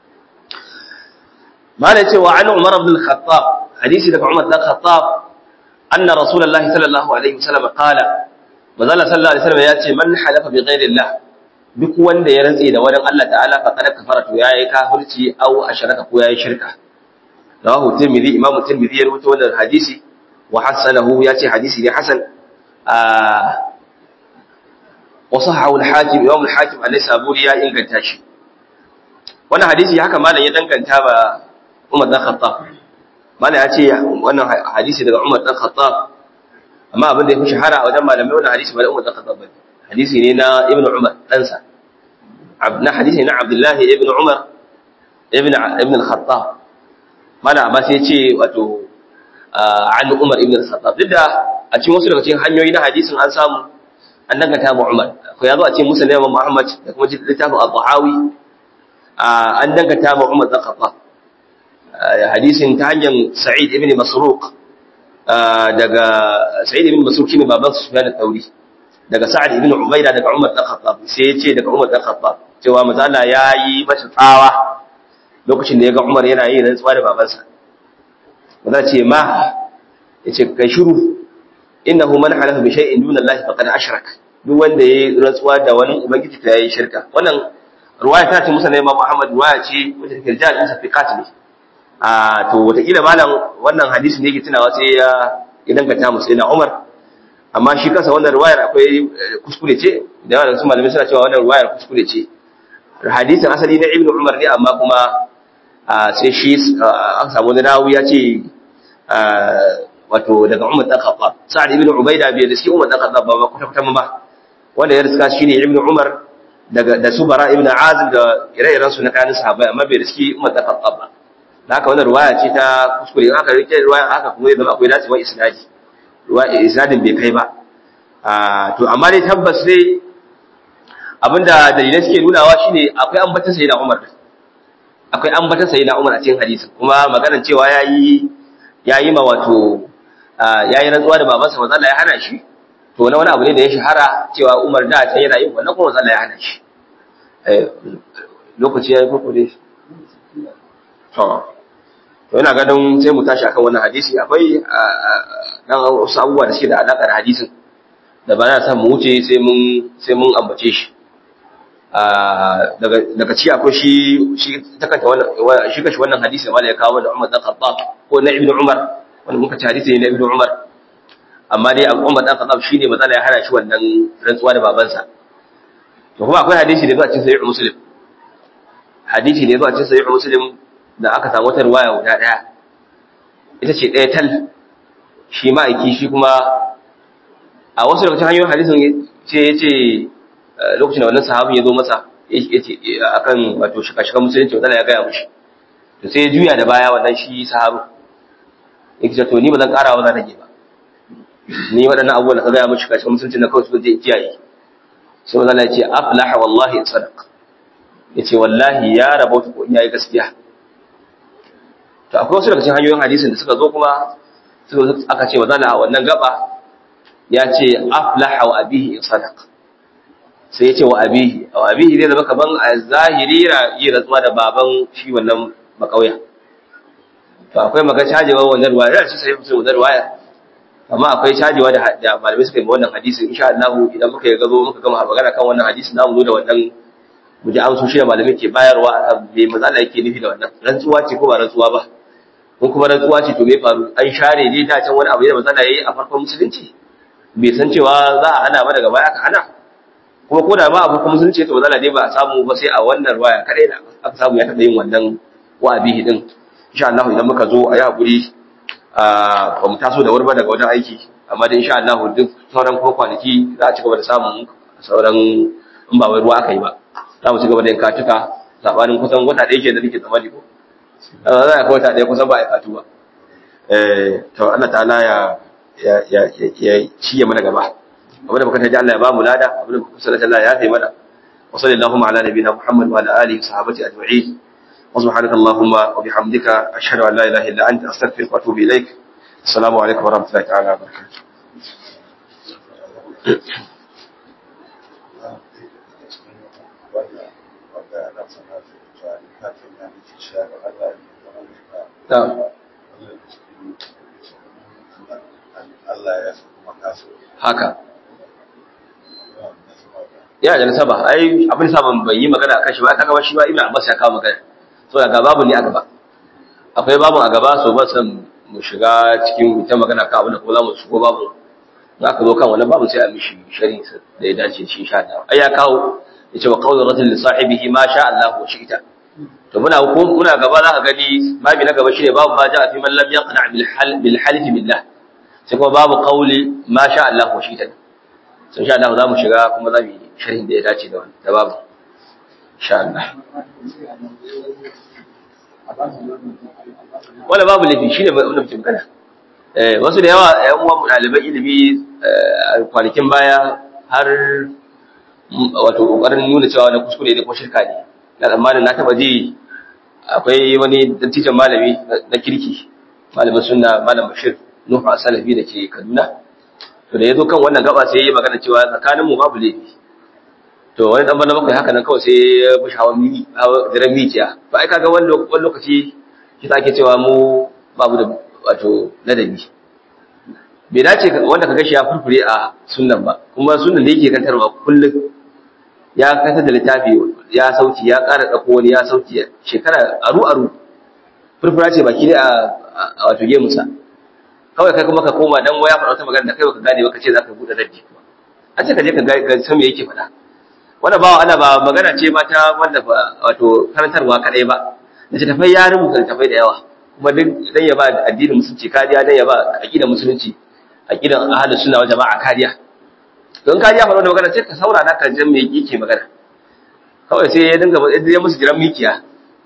mala ce wa an Umar ibn al-Khattab hadisi daga Umar ibn al-Khattab anna rasulullahi sallallahu alaihi wasallam qala manzala sallallahu alaihi wasallam ya ce man halafa bi ghairi Allah duk wanda ya rantse da wani Allah ta'ala fa kada kafara to yayi kafirci aw ashraka ko yayi shirka rawahu Tirmidhi Imam Tirmidhi ya rawaito wannan hadisi wa hasanahu yace hadisi ne hasan wa sahahu al-Hakim Imam al-Hakim an-Nisaburi ya inganta shi wannan hadisi haka malam ya danganta ba Umar dan Khattab malam ya ce wannan hadisi daga Umar dan Khattab amma abin da ya fi shahara a wajen malamai wannan hadisi ba da Umar dan Khattab bane hadisi ne na ibnu umar ɗansa na hadisi ne na abdullahi ibnu umar ibn al-khattab mana amma sai ce wato an umar ibn al-khattab duk da a cikin wasu daga cikin hanyoyi na hadisin an samu an danganta mu umar ko yazo a cikin musnad Imam Muhammad da kuma littafin al-Tahawi an danganta mu umar dan khattab hadisin ta hanyar sa'id ibn masruq daga sa'id ibn masruq shine baban Sufyan al-Thawri daga sa'ad ibn ubayda daga umar dan khattab sai ya ce daga umar dan khattab cewa manzo Allah yayi masa tsawa lokacin da ya ga Umar yana yi rantsuwa da babansa wanda ce ma yace kai shiru innahu man halafa bi shay'in duna Allah faqad ashrak duk wanda yayi rantsuwa da wani ubangiji ta yayi shirka wannan ruwaya ta ce musa ne Imam Muhammad ruwaya ce wanda take rijal din safiqat ne to wata kila malam wannan hadisi ne yake tunawa sai ya danganta musu ina Umar amma shi kansa wannan ruwayar akwai kuskure ce da yawa su malamai suna cewa wannan ruwayar kuskure ce hadisin asali na Ibn Umar ne amma kuma sai shi an samu da rawi ya ce wato daga Umar dan Khattab Sa'ad ibn Ubayda bai da shi Umar dan Khattab ba kwata ba wanda ya riska shine Ibn Umar da Subara ibn Azib da ire-iren su na kanin sahabbai amma bai da shi Umar dan Khattab ba haka wannan riwaya ce ta kuskure haka rike riwaya haka kuma idan akwai dacewa isnadi riwaya isnadin bai kai ba to amma dai tabbas dai abinda dalilai suke nunawa shine akwai ambatan sayyidina Umar akwai ambatan sayyidina Umar a cikin hadisin kuma maganar cewa yayi ma wato yayi rantsuwa da babansa manzo Allah ya hana shi to wani abu ne da ya shahara cewa Umar da ta yana yin wannan kuma manzo Allah ya hana shi lokaci yayi koko dai to ina ganin sai mu tashi akan wannan hadisi akwai dan wasu abubuwa da suke da alaka da hadisin da ba na san mu wuce sai mun ambace shi daga ci akwai shi takanta wannan shi kashi wannan hadisi wanda ya kawo da Umar dan Khattab ko na Ibn Umar wanda muka ci hadisi ne na Ibn Umar amma dai Umar dan Khattab shine matsala ya hana shi wannan rantsuwa da babansa to kuma akwai hadisi da zuwa cikin Sahih Muslim hadisi ne zuwa cikin Sahih Muslim da aka samu wata riwaya guda daya ita ce daya tal shi ma'aiki shi kuma a wasu daga cikin hanyoyin hadisin ce yace lokacin da wannan sahabin ya zo masa yace akan wato shika-shikan musulunci wanda ya gaya mushi to sai ya juya da baya wannan shi sahabin yake to ni ba zan ƙara wa zan rage ba ni waɗannan abubuwan da ka gaya mushi shika-shikan musulunci na kawai su zai kiyaye sai wanda ya ce aflaha wallahi in sadaq yace wallahi ya rabauta ko yayi gaskiya to akwai wasu daga cikin hanyoyin hadisin da suka zo kuma aka ce wanda wannan gaba ya ce aflaha wa abihi in sadaq sai ya ce wa abihi zai zama kaman a zahiri yi rantsuwa da baban shi wannan makauya to akwai maka cajewa wannan ruwaya da shi sai mutum wannan ruwaya amma akwai cajewa da malamai suka yi wannan hadisi insha Allah idan muka yi gazo muka gama magana kan wannan hadisi namu zo da wannan mu ji amsoshi da malamai ke bayarwa me mazala yake nufi da wannan rantsuwa ce ko ba rantsuwa ba kun kuma rantsuwa ce to me faru an share ne da can wani abu da mazala yayi a farkon musulunci bai san cewa za a hana ba daga baya aka hana kuma ko da ba abu kuma sun ce to zalla dai ba a samu ba sai a wannan waya kadai da aka samu ya taɓa yin wannan wa'abihi din insha Allah idan muka zo a yi hakuri ba mu taso da wurba daga wajen aiki amma dai insha Allah duk sauran ko kwanaki za a ci gaba da samun sauran in ba wai ruwa aka yi ba za mu ci gaba da yin katuka sabanin kusan wata ɗaya ke da nake tsammani ko za a kai wata ɗaya kusan ba a katu ba to Allah ta'ala ya ciye mana gaba abin da muka taji Allah ya ba mu lada abin da muka kusa Allah ya yafe mana wa sallallahu ala nabiyina Muhammad wa ala alihi sahabati ajma'in wa subhanaka allahumma wa bihamdika ashhadu an la ilaha illa anta astaghfiruka wa atubu ilaik assalamu alaikum wa rahmatullahi ta'ala wa barakatuh haka yana da nasaba ai abin sa ban yi magana akan shi ba kaga shi ba Ibn Abbas ya kawo magana so daga babu ne a gaba akwai babu a gaba so ba san mu shiga cikin ita magana kan abin da ko za mu shigo babu za ka zo kan wannan babu sai a mishi sharhi da ya dace shi insha Allah ai ya kawo yace wa qawlu rajul li sahibihi ma sha Allah wa shi'ta to muna gaba za ka gani babu na gaba shine babu ma ja'a fi man lam yaqna bil halif billah sai kuma babu qawli ma sha Allah wa shi'ta so insha Allah za mu shiga kuma za mu yi sharhin da ya dace da wannan da babu insha Allah wala babu lafi shine wannan mutum kana wasu da yawa ƴan uwan ɗaliban ilimi a kwanakin baya har wato kokarin nuna cewa na kuskure ne ko shirka ne na tsammanin na taba ji akwai wani dattijan malami na kirki malamin sunna malam Bashir Nuhu Asalafi da ke Kaduna to da yazo kan wannan gaba sai yayi magana cewa tsakanin mu babu laifi to wani dan bana bakwai haka nan kawai sai ya bushi hawan mini daren mikiya to ai kaga wani lokaci shi take cewa mu babu da wato ladabi bai dace wanda kaga shi ya furfure a sunnan ba kuma sunnan da yake kantarwa kullum ya kasa da littafi ya sauti ya ƙara ɗauko wani ya sauti shekara aru furfura ce baki ne a wato gemusa kawai kai kuma ka koma dan waya faɗa wata magana da kai baka gane ba ka ce za ka buɗe raddi kuma an ce ka je ka ga san me yake faɗa wannan bawa ana ba magana ce ma ta wanda wato karantarwa kaɗai ba da ta tafai ya rubuta tafai da yawa kuma duk dan ya ba addinin musulunci kariya dan ya ba aqidar musulunci aqidan ahlus sunna wal jama'a kariya don ka ya faɗo da magana sai ka saurara ka jan me yake magana kawai sai ya dinga ya musu jiran mikiya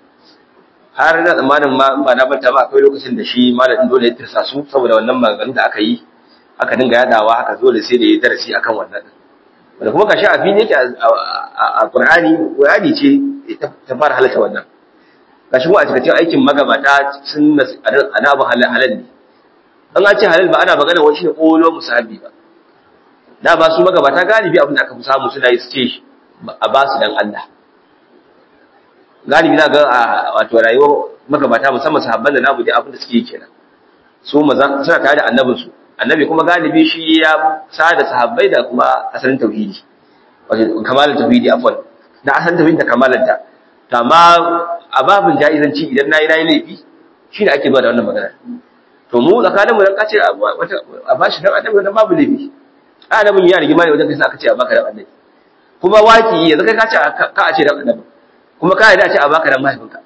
har da tsammanin ma ba na banta ba akwai lokacin da shi malamin dole ya tirsa su saboda wannan maganganun da aka yi aka dinga yadawa haka dole sai da ya darasi akan wannan wanda kuma kashi a fili yake a Qur'ani ce ta fara halatta wannan gashi mu a cikin aikin magabata sun anabun halal ne an ce halal ba ana magana wani shi ne ƙolo musahabi ba da ba su magabata galibi abin da aka fi samu suna yi su ce a ba su dan Allah galibi na ga wato rayuwar magabata musamman sahabban da namu dai abin da suke yi kenan su maza suna tare da annabin su annabi kuma galibi shi ya sa da sahabbai da kuma asalin tauhidi wato kamalin tauhidi afwan da asalin tauhidi da kamalanta to amma a babin jaizanci idan nayi laifi shi ne ake zuwa da wannan magana to mu tsakanin mu dan kace a bashi dan annabi dan babu laifi annabin ya rigima ne wajen kai sai aka ce a baka dan annabi kuma waki yanzu kai ka ce ka a ce dan annabi kuma ka yarda a ce a baka dan mahaifinka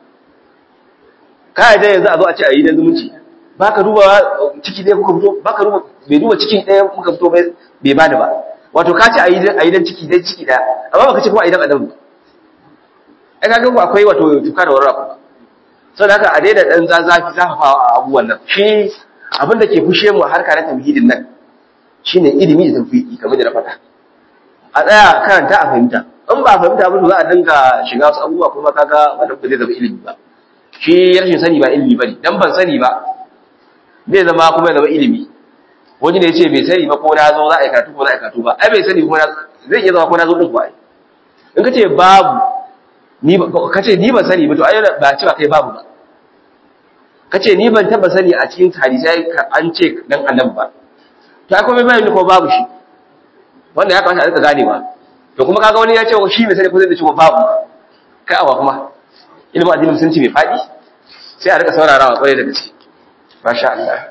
ka yarda yanzu a zo a ce a yi dan zumunci baka duba ciki ɗaya kuka fito baka duba bai duba cikin ɗaya kuka fito bai bada ba wato ka ce a yi dan ciki ɗaya amma baka ce kuma a yi dan annabi ai kaga ku akwai wato tuka da warra kuma saboda haka a daida dan zafafawa a abubuwan nan shi abin da ke fushe mu harka na tauhidin nan shine ilimi da tawfiki kamar da na faɗa a tsaya karanta a fahimta in ba a fahimta ba to za a dinga shiga wasu abubuwa kuma kaga wannan ba zai zama ilimi ba shi rashin sani ba ilimi bane dan ban sani ba zai zama kuma ya zama ilimi wani ne yace bai sani ba ko na zo za a yi karatu ko za a yi karatu ba ai bai sani ko zai iya zama ko na zo din ko ai in kace babu ni kace ni ban sani ba to ai ba cewa kai babu ba kace ni ban taba sani a cikin hadisi an ce dan annabi ba to ai kuma bai ko babu shi wanda ya kamata a rika ganewa to kuma kaga wani ya ce shi bai sani ko zai ce babu kai awa kuma ilimin addinin musulunci mai fadi sai a rika saurarawa kwarai da gaske masha Allah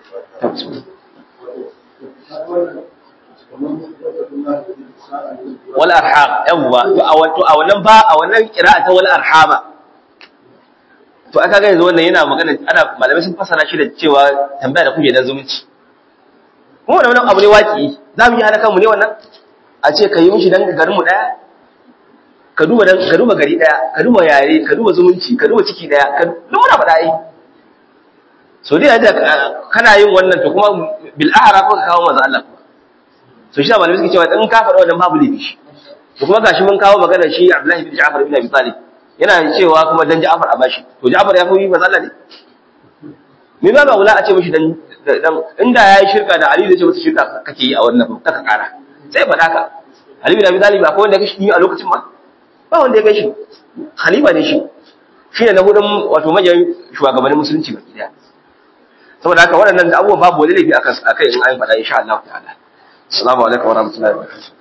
wal arham yawa to a wannan qira'a ta wal arhama to aka ga yanzu wannan yana magana ana malamai sun fasara shi da cewa tambaya da kuke dan zumunci mu wannan abu ne waki za mu yi hana kanmu ne wannan a ce ka yi mishi dan garin mu daya ka duba gari daya ka duba yare ka duba zumunci ka duba ciki daya ka duk muna faɗa ai so dai da kana yin wannan to kuma bil a'raf ka kawo manzo Allah so shi da malamai suke cewa in ka faɗa wannan babu laifi shi to kuma gashi mun kawo magana shi Abdullahi bin Ja'far bin Abi Talib yana cewa kuma dan Ja'far a bashi to Ja'far ya fi manzo Allah ne me ba wula a ce mishi dan inda yayi shirka da Ali da ce masa shirka kake yi a wannan kaka kara sai faɗa ka Ali bin Abi Talib akwai wanda ya kashi a lokacin ma ba wanda ya gashi khalifa ne shi ne na hudun wato manyan shugabannin musulunci baki daya saboda haka waɗannan abubuwan babu wani laifi akai in an faɗa insha Allah ta'ala assalamu alaikum wa rahmatullahi wa barakatuh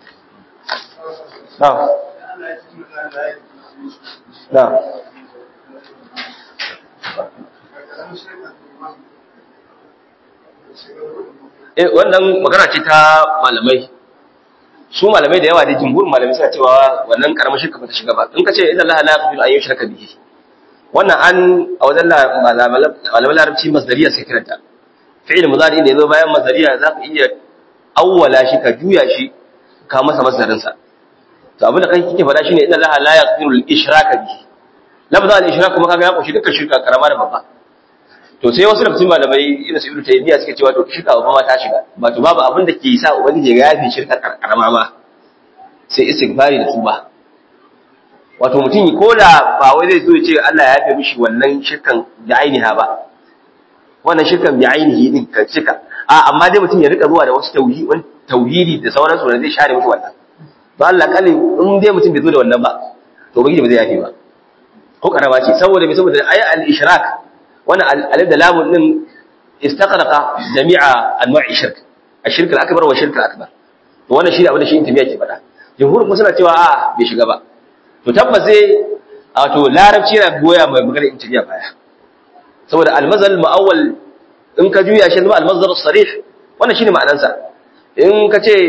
na'am wannan magana ce ta malamai su malamai da yawa da jumhurin malamai suna cewa wannan karamar shirka ba ta shiga ba in ka ce idan Allah la yaghfiru an yushraka bihi wannan an a wajen malamai larabci masdariya sai kiranta fi'il mudari da yazo bayan masdariya za ka iya awwala shi ka juya shi kawo masa masdarin sa to abin da kai kike faɗa shine inna allaha la yaghfiru al-ishraka bi lafza al-ishrak kuma kaga ya koshi dukkan shirka karama da babba to sai wasu da cikin malamai irin su Ibn Taymiyyah suke cewa to shirka babba ma ta shiga ba to babu abin da ke sa ubangiji ya yafe shirka karama ma sai istighfari da tuba wato mutum ko da ba wai zai zo ya ce Allah ya yafe mishi wannan shirkan da ainiha ba wannan shirkan bi ainihi din ka cika amma dai mutum ya rika zuwa da wasu tauhidi da sauransu da zai share mishi wannan to Allah kalli in dai mutum bai zo da wannan ba to ubangiji ba zai yafe ba ko karama ce saboda ayi al-ishrak wannan alif da lamun din istaqraqa jami'a anwa'i shirk ashirk al-akbar wa shirk al-akbar to wannan shi abin da shi intibiya ke faɗa jumhur kuma suna cewa bai shiga ba to tabbas sai wato larabci yana goya mai magana intibiya baya saboda al-mazal mu'awwal in ka juya shi zama al-mazdar as-sarih wannan shine ma'anarsa in ka ce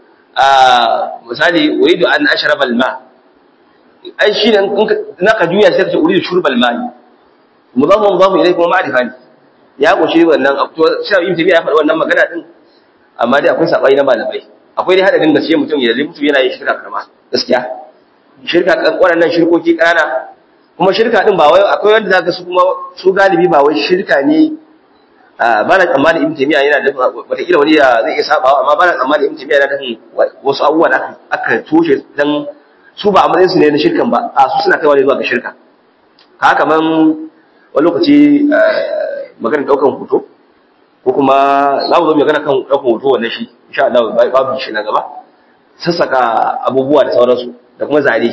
misali uridu an ashraba al-ma ai shine in ka juya shi ka ce uridu shurba al-ma mudaf ilayhi kuma ma'rifa ne ya kunshi wannan to sai ibn tabiya ya faɗi wannan magana din amma dai akwai sabai na malamai akwai dai hadadin gaskiya mutum ya mutum yana yin shirka karama gaskiya shirka waɗannan shirkoki kana kuma shirka din ba wai akwai wanda zaka su kuma su galibi ba wai shirka ne ba na tsammani ibn tabiya yana da wataƙila wani zai iya sabawa amma ba na tsammani ibn tabiya yana da wasu abubuwa da aka toshe dan su ba a matsayin su ne na shirkan ba su suna kaiwa ne zuwa ga shirka haka kaman wani lokaci magana daukan hoto ko kuma za mu zo magana kan daukan hoto wannan shi insha Allah babu shi na gaba sassaka abubuwa da sauransu da kuma zare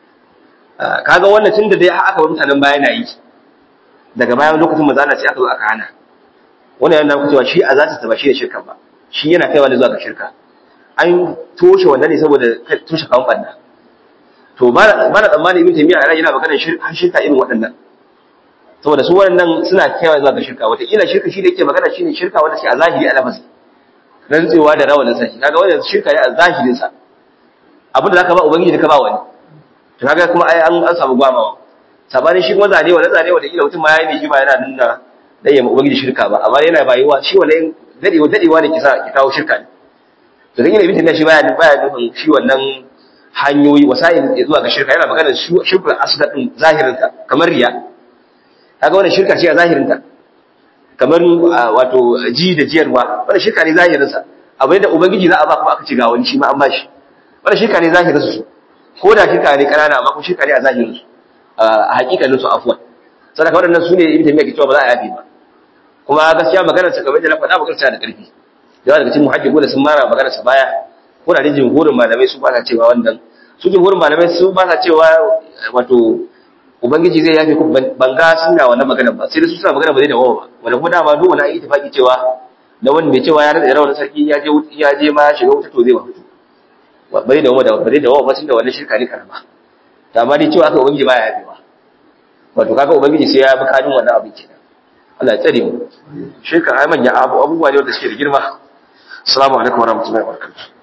kaga wannan tunda dai aka bar mutanen baya na yi daga bayan lokacin manzo Allah sai aka zo aka hana wannan yana nuna cewa shi a zata ta ba shi da shirka ba shi yana kaiwa da zuwa ga shirka an toshe wannan ne saboda toshe kawun banna to ba na tsammani ibn taymiya yana magana shirka irin waɗannan saboda su wannan suna kaiwa zuwa ga shirka wataƙila shirka shi da yake magana shine shirka wanda shi a zahiri ana masa rantsewa da rawanin sa shi kaga wannan shirka ne a zahirin sa abin da zaka ba ubangiji da ka ba wani to kaga kuma ai an samu gwamawa sabanin shi kuma zane wataƙila mutum ma yayi ne shi ba yana nuna dan ya ubangiji shirka ba amma yana bayuwa shi wannan dadewa ne ki kawo shirka ne to dan ibn taymiya shi baya nufin shi wannan hanyoyi wasail zuwa ga shirka yana magana shirka asdaq din zahirin ta kamar riya kaga wannan shirka ce a zahirinta kamar wato ji da jiyarwa wannan shirka ne zahirinsa abin da ubangiji za a ba kuma aka ci ga wani shi ma an bashi wannan shirka ne zahirinsa su ko da shirka ne kanana amma kuma shirka ne a zahirinsu a hakikanin su afwan saboda waɗannan su ne ibn taymiya ke cewa ba za a yafi ba kuma gaskiya maganar sa kamar da na faɗa maganar sa da ƙarfi yawa daga cikin muhaddiqu da sun mara maganar sa baya ko da jumhurin malamai su ba sa cewa wannan su jumhurin malamai su ba sa cewa wato ubangiji zai yafe ku banga suna wannan magana ba sai da su suna magana ba zai dawo ba wanda kuma dama duk wani ittifaki cewa da wanda mai cewa ya rada rawan sarki ya je ma shiga wuta to zai ba fito bai dawo da bare dawo ba tunda wannan shirka ne karama to amma dai cewa aka ubangiji baya yafe ba wato kaga ubangiji sai ya bi kadin wannan abin kenan Allah ya tsare mu shirka ai manya abubuwa ne wanda suke da girma assalamu alaikum warahmatullahi wabarakatuh